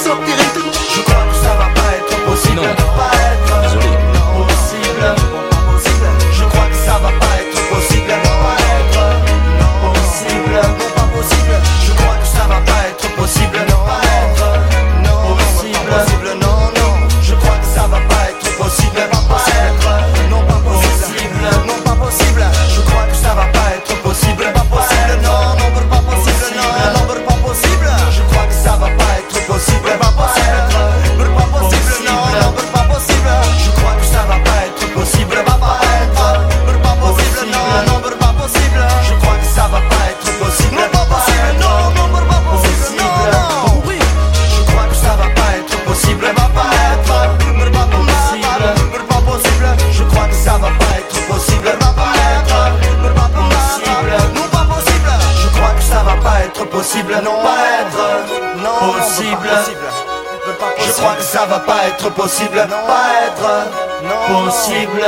sortir et tout. Je crois que ça va pas être possible. Non. Pas être Désolé. possible. Je crois que ça va pas être possible. Pas être possible. Non, pas possible. Je crois que ça va pas être possible. Pas être possible. Non, non. Je crois que ça va pas être possible. Pas être non, pas possible. Non, pas possible. Je crois que ça va pas être possible. Pas possible. Non, non, pas possible. Non, non, pas possible. Je crois que ça va pas être possible. Pas possible. Pas possible. Non, non, pas possible. Je crois que ça va pas être possible. Pas être pas possible. Non, non, pas possible. Je crois que ça va pas être possible. Pas possible. Non, non, pas possible. Non, non. Je crois que ça va pas être possible. Pas être pas possible. Pas possible. Je crois que ça va pas être possible. Pas être pas possible. Non, pas possible. Je crois que ça va pas être possible. Non, pas être non possible. Je crois que ça va pas être possible. Pas être possible.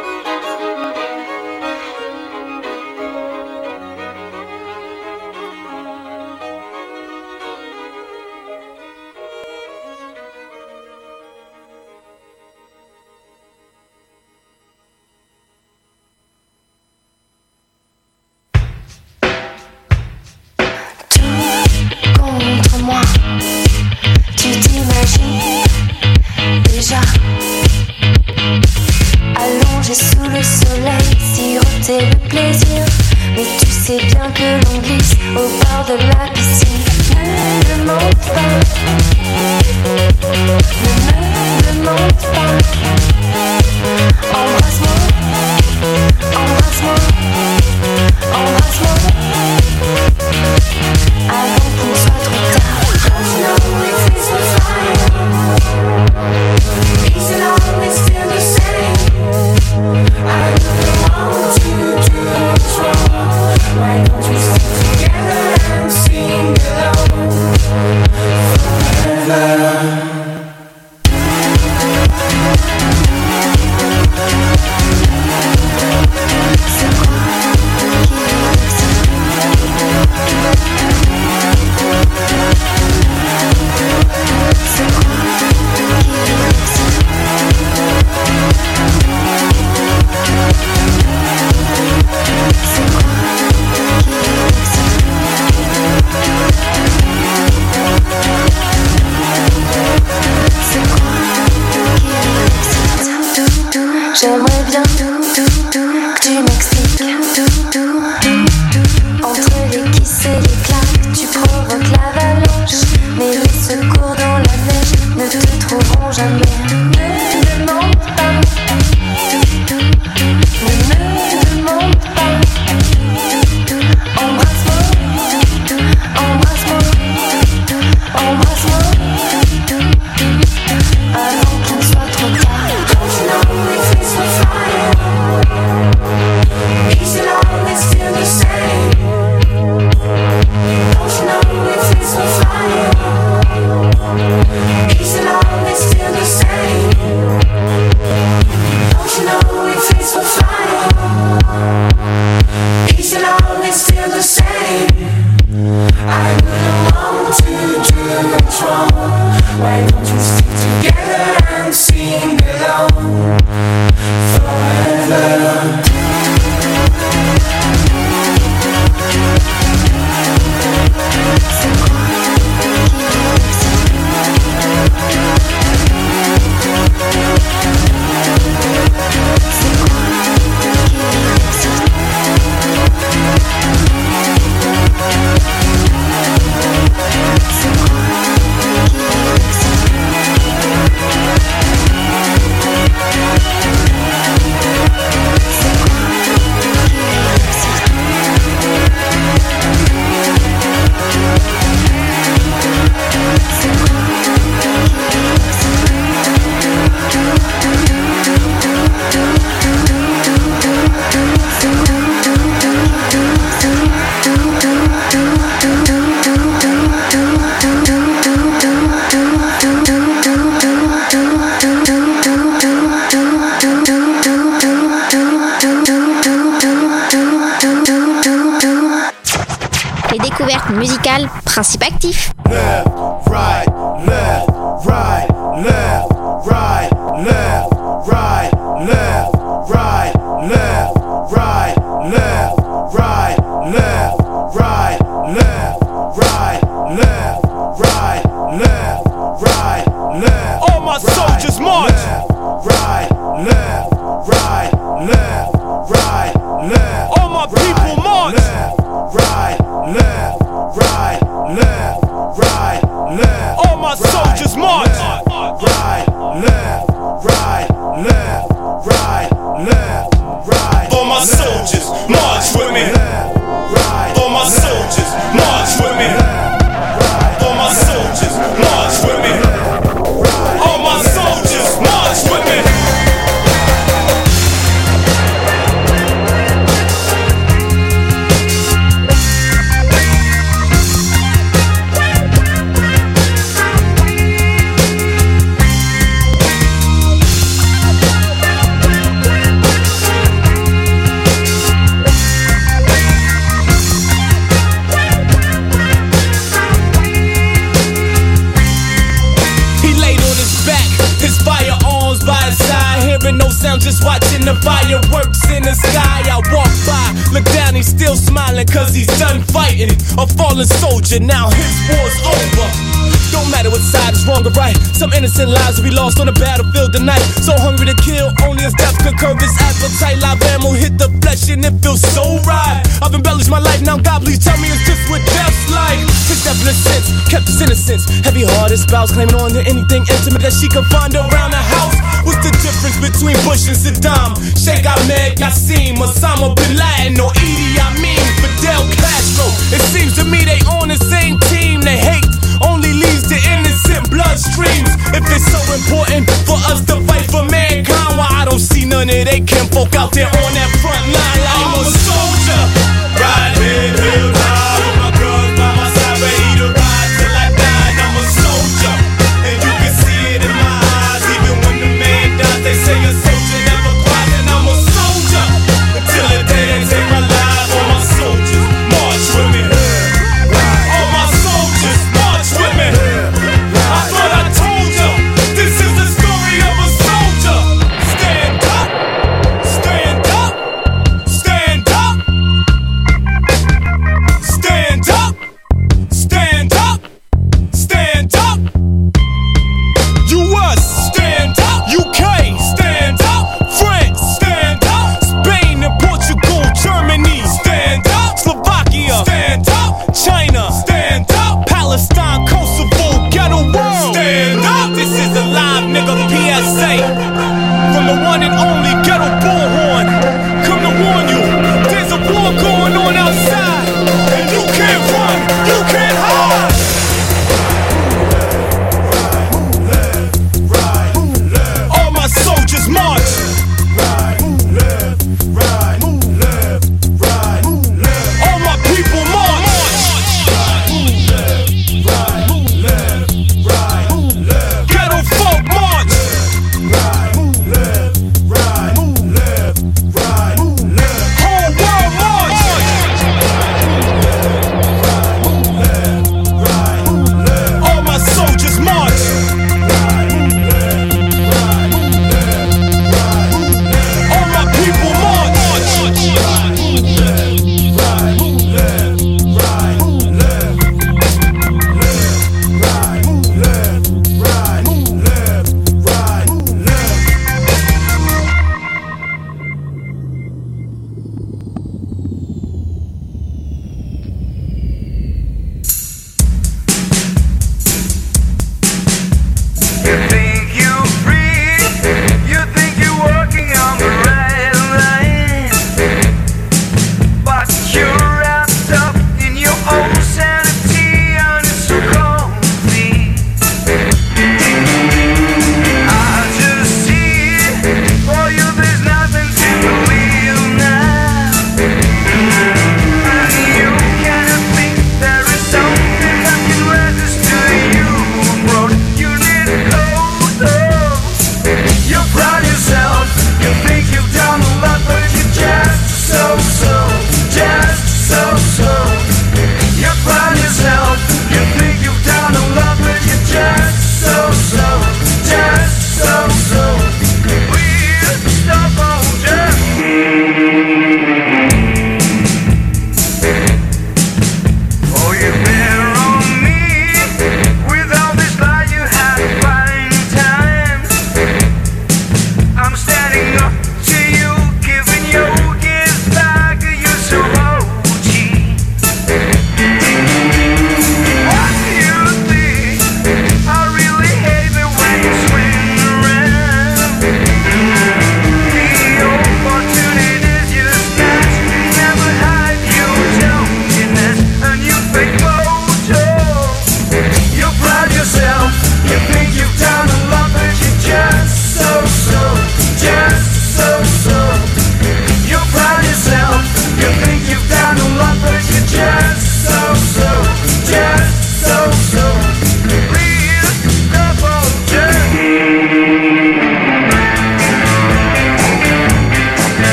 Contre moi, tu t'imagines déjà allongé sous le soleil, siroter le plaisir. Mais tu sais bien que l'on glisse au bord de la piscine. Ne me demande pas, ne me demande pas. Embrasse-moi, embrasse-moi, embrasse-moi. Avant qu'il ne soit trop tard. Don't you know it feels so fire? Is it always still the same? I really want you to know what's wrong. Why don't we stick together and sing alone forever? J'aimerais bien que tu m'excites. Entre les kisses et les claques, tu provoques l'avalanche. Mais les secours dans la neige ne te trouveront jamais. Ne me demande pas, ne me demande pas. Embrasse-moi, embrasse-moi, embrasse-moi. Avant qu'il ne soit trop tard. Don't you know it feels so fire? Is it always still the same? Don't you know it feels so fire? Is it always still the same? Don't you know it feels so fire? Is it always still the same? I wouldn't want to do what's wrong. Why don't you stick together and sing alone forever? Les découvertes musicales, principe actif. Left, right, left. soldiers march. Right, left, right, left, right, left, right. For my soldiers, march with me. For my soldiers, march with me. For my soldiers, march with me. All my soldiers, march with me. No sound, just watching the fireworks in the sky. I walk by, look down, he's still smiling, cause he's done fighting. A fallen soldier, now his war's over. Don't matter what side is wrong or right, some innocent lives will be lost on the battlefield tonight. So hungry to kill, only as death could curb his appetite. Live ammo hit the flesh and it feels so right. I've embellished my life, now God please tell me it's just what death's like. His definite sense, kept his innocence. Heavy-hearted spouse claiming on to anything intimate that she could find around the house. What's the difference between Bush and Saddam? Sheikh Ahmed Yassim, Osama Bin Laden, or Idi Amin, Fidel Castro? It seems to me they on the same team. They hate only leads to innocent bloodstreams. If it's so important for us to fight for mankind, why I don't see none of they kinfolk out there on that front line? Like I'm a soldier, ride head held high with my guns by my side, ready to ride till I die. I'm a soldier, and you can see it in my eyes. Even when the man dies, they say a soldier never cries, and I'm a soldier until the day they take my life. All my soldiers march with me. All my soldiers march with me. I thought I told you, this is the story of a soldier. Stand up, stand up.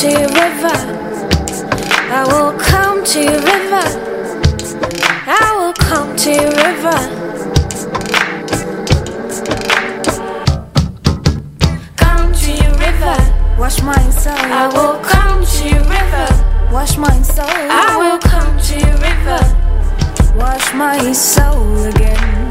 to your river. I will come to your river. I will come to your river. Come to your river. Wash my soul. I will come to your river. Wash my soul. I will come to your river. Wash my soul again.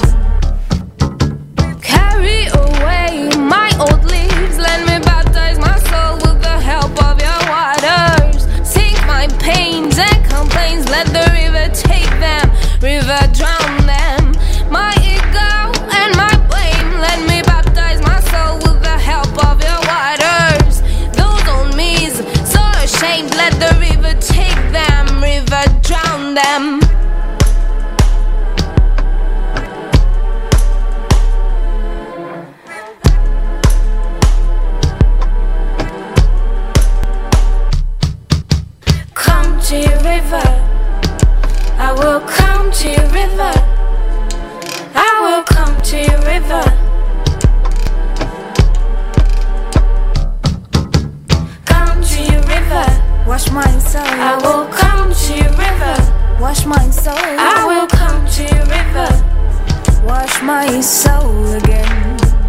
Carry away my old leaves. Let me baptize my soul with the help of your waters. Sink my pains and complaints. Let the river take them. River drown them. My ego and my blame. Let me baptize my soul with the help of your waters. Those on me's so ashamed. Let the river take them. River drown them. To your river, I will come to your river. I will come to your river. Come to your river, wash my soul. I will come to your river, wash my soul. I will come to your river, wash my soul again.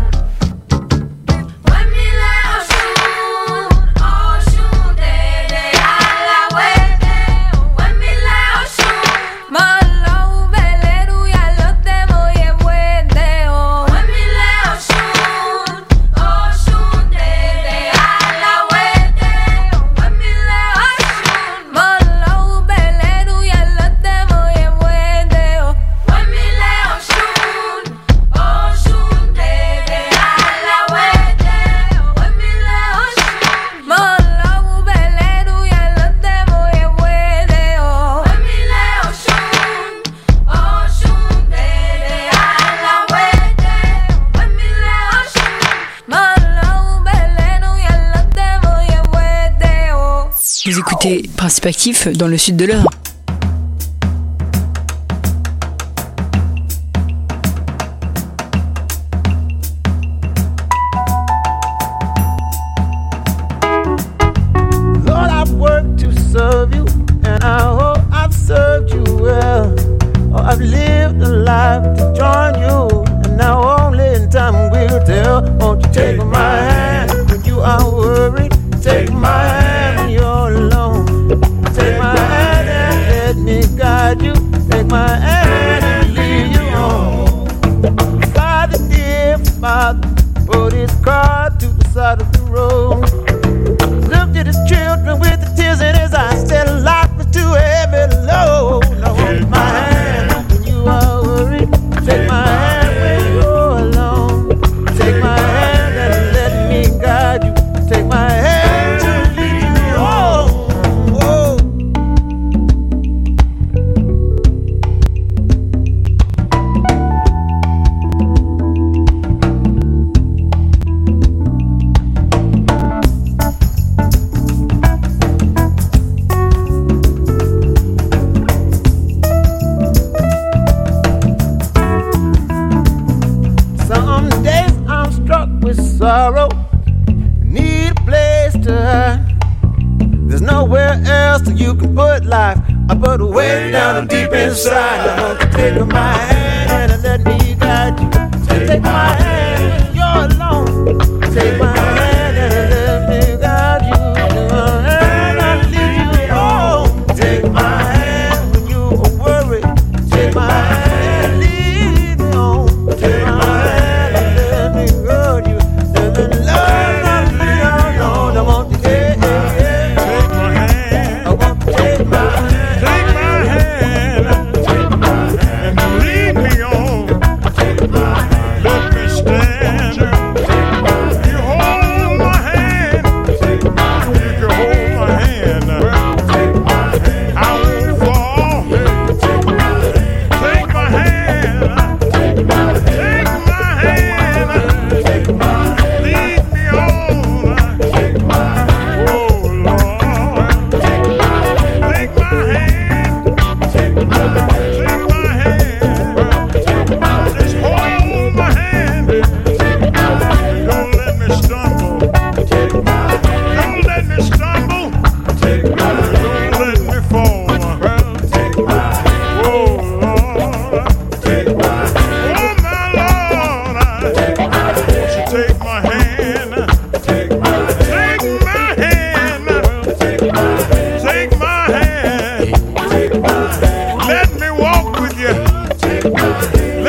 Vous écoutez Principe Actif dans le sud de l'Eure. Lord, I've worked to serve you, and I hope I've served you well. Oh, I've lived a life to join you, and now only in time will tell. Won't you take my hand when you are worried? Take my hand when you're alone. Take my hand and let me guide you. Take my hand and lead you home. Father, dear Father, put his car to the side of the road. Looked at his children with the tears in his eyes, said life was too heavy load. Now hold my hand when you are worried. Take my hand when you're alone. Take my hand and let me guide you. Take my hand. Sorrow, need a place to hide. There's nowhere else that you can put life. I put it way down deep inside. I want to take my hand and let me guide you. Take my hand when you're alone. Take my hand and let me guide you. Take my hand and lead you home. Take my hand when you are worried. Take my hand and lead me home. Take my hand and let me guide you. Lead me on.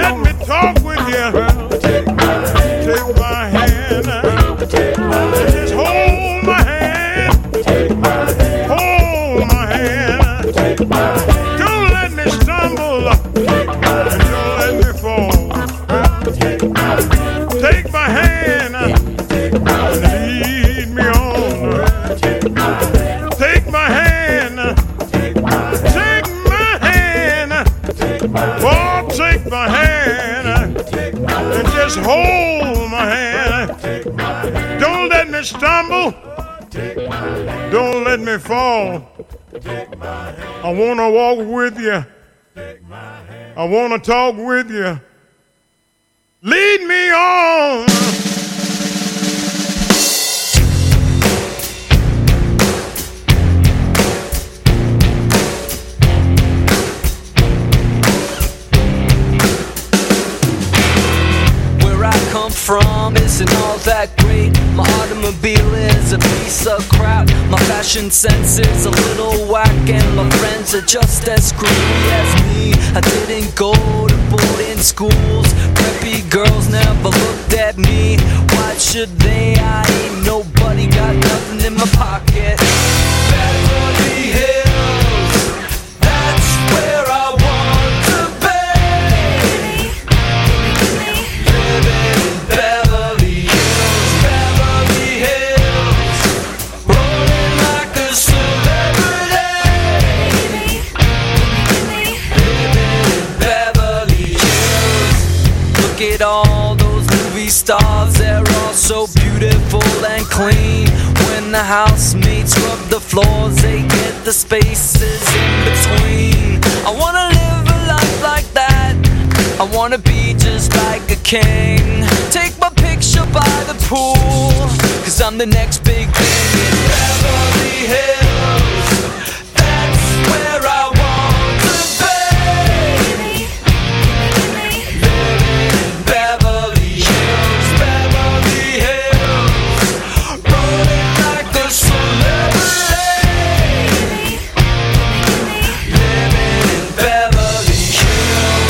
let me talk with you. Take my hand. Just hold my hand. Hold my hand. Don't let me stumble. And don't let me fall. Take my hand and lead me on. Take my hand. Take my hand. Oh, take my hand and just hold my hand. Don't let me stumble. Don't let me fall. I want to walk with you. I want to talk with you. Lead me on. From isn't all that great. My automobile is a piece of crap. My fashion sense is a little whack, and my friends are just as screwy as me. I didn't go to boarding schools. Preppy girls never looked at me. Why should they? I ain't nobody, got nothing in my pocket. Beverly Hills, that's where I want to be. Living in Beverly Hills, Beverly Hills, rolling like a celebrity. Living in Beverly Hills. Look at all those movie stars, they're all so beautiful and clean. When the housemates rub the floors, they get the spaces in between. I wanna live a life like that. I wanna be just like a king. Take my picture by the pool, 'cause I'm the next big thing in Beverly Hills. That's where I want to be. Living in Beverly Hills, Beverly Hills, rolling like a celebrity. Living in Beverly Hills.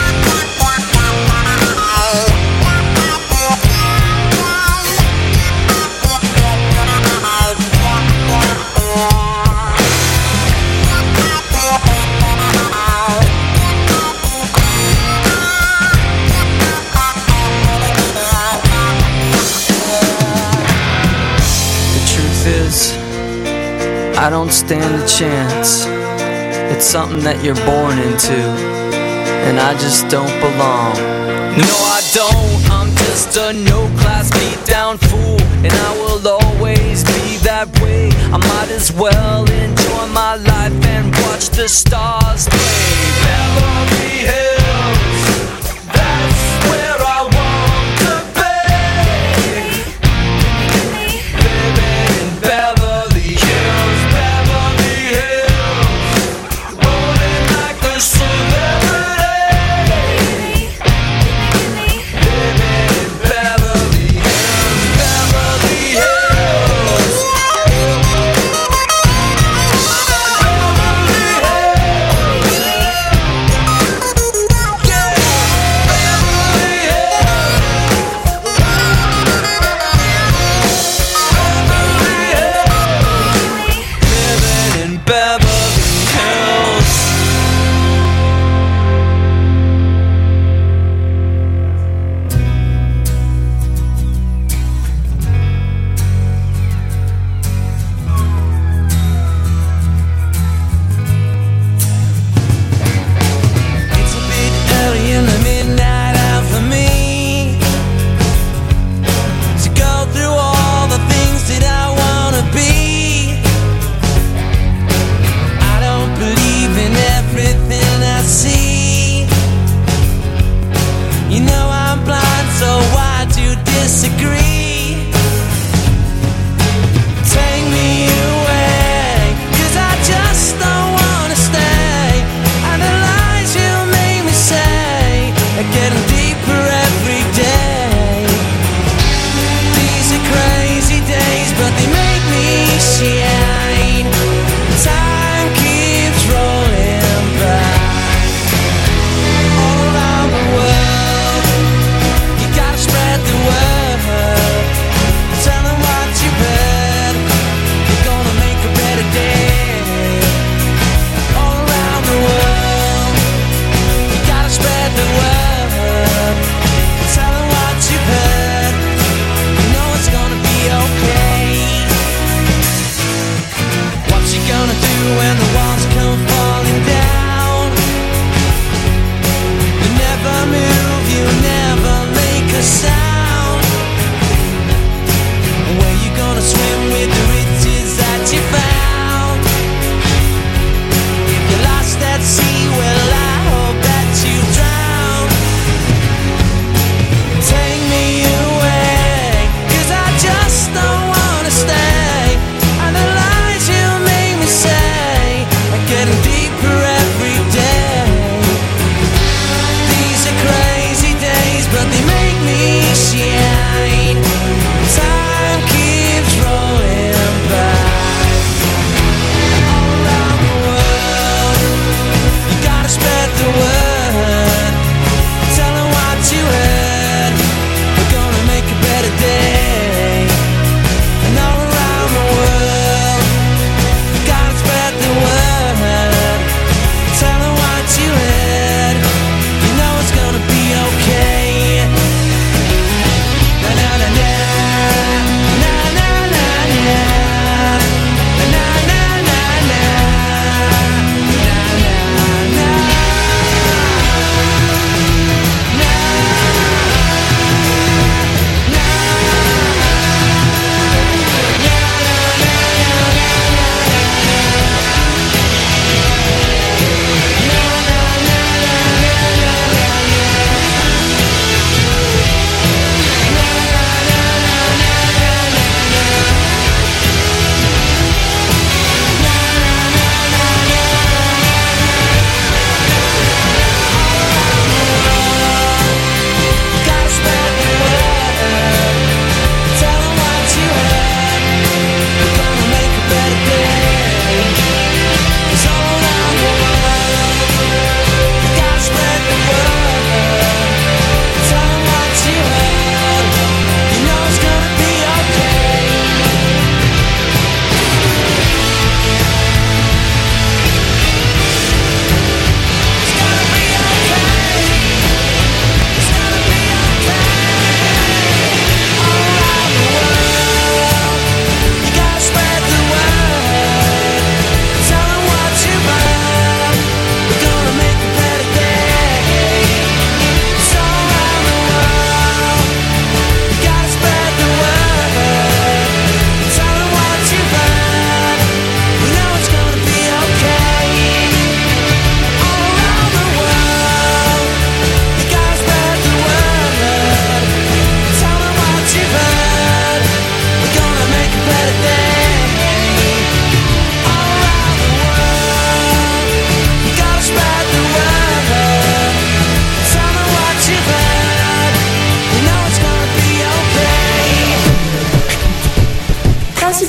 The truth is, I don't stand a chance. It's something that you're born into, and I just don't belong. No, I don't. I'm just a no-class beat-down fool, and I will always be that way. I might as well enjoy my life and watch the stars play. Beverly Hills, that's where I want to be. Living in Beverly Hills, Beverly Hills, rolling like a celebrity. Living in Beverly Hills, Beverly Hills. Beverly Hills. Yeah.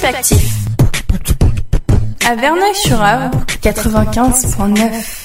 Perspective. À Verneuil-sur-Avre, 95.9.